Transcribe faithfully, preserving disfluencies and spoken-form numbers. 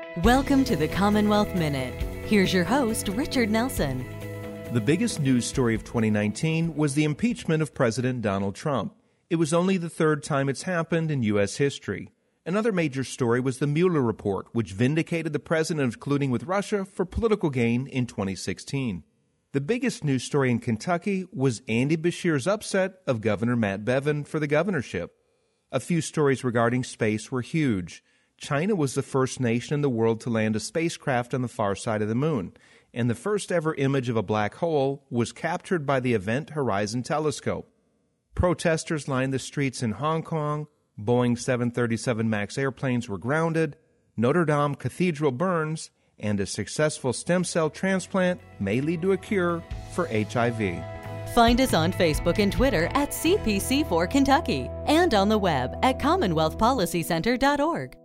Welcome to the Commonwealth Minute. Here's your host, Richard Nelson. The biggest news story of twenty nineteen was the impeachment of President Donald Trump. It was only the third time it's happened in U S history. Another major story was the Mueller report, which vindicated the president of colluding with Russia for political gain in twenty sixteen. The biggest news story in Kentucky was Andy Beshear's upset of Governor Matt Bevin for the governorship. A few stories regarding space were huge. China was the first nation in the world to land a spacecraft on the far side of the moon, and the first ever image of a black hole was captured by the Event Horizon Telescope. Protesters lined the streets in Hong Kong, Boeing seven thirty-seven MAX airplanes were grounded, Notre Dame Cathedral burns, and a successful stem cell transplant may lead to a cure for H I V. Find us on Facebook and Twitter at C P C four Kentucky and on the web at commonwealth policy center dot org.